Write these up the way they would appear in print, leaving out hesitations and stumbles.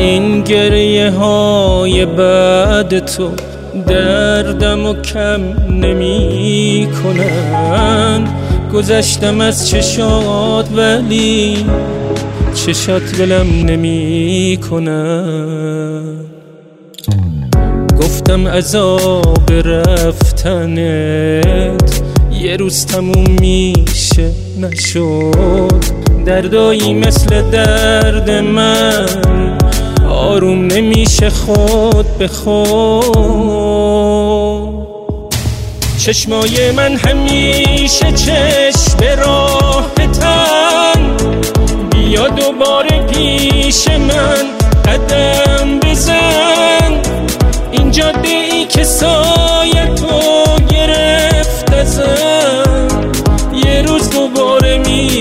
این گریه های بعد تو دردم و کم نمی کنن. گذشتم از چشات ولی چشات ولم نمی کنن. گفتم عذاب رفتنت یه روز تموم میشه، نشد. دردایی مثل درد من آروم نمیشه خود به خود. چشمای من همیشه چشم راحتن، بیا دوباره پیش من قدم بزن. این جاده ای که سایه تو گرفت ازم یه روز دوباره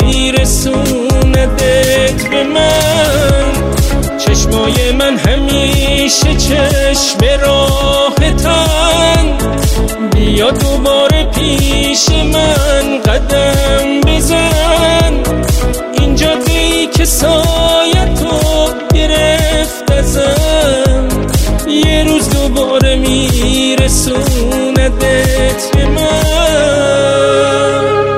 میرسوندت به من. چشمای من همیشه چشم راحتن، بیا دوباره پیش من قدم بزن. این جاده‌ای که سایه تو گرفت ازم یه روز دوباره میرسوندت به من.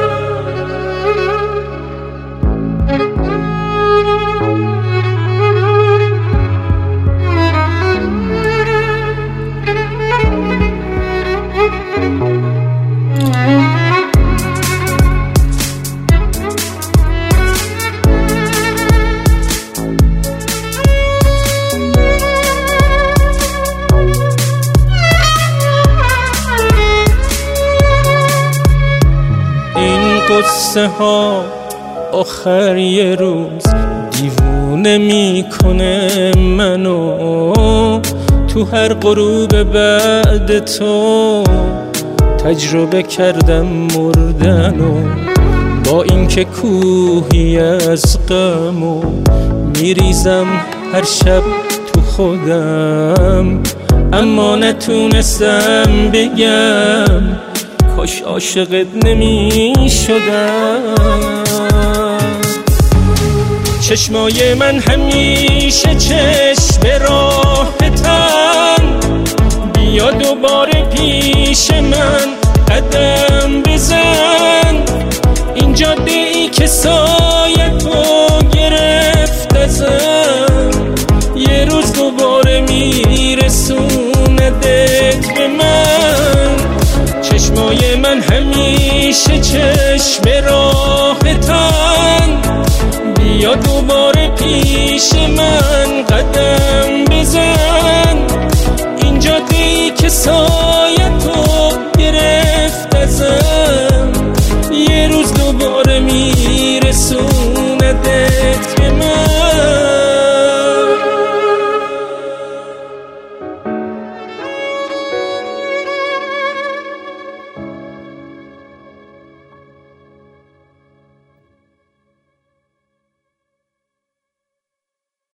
قصه ها آخر یه روز دیوونه میکنه منو. تو هر غروب بعد تو تجربه کردم مردنو. با اینکه کوهی از غمو میریزم هر شب تو خودم، اما نتونستم بگم کاش عاشقت نمی شدم. چشمای من همیشه چشم راحتن، بیا دوباره پیش من قدم بزن. این جاده ای که سایه تو گرفت ازم یه روز دوباره میرسوندت به من. چشمای من همیشه چشم راحتن، بیا دوباره پیش من قدم بزن. این جاده‌ای که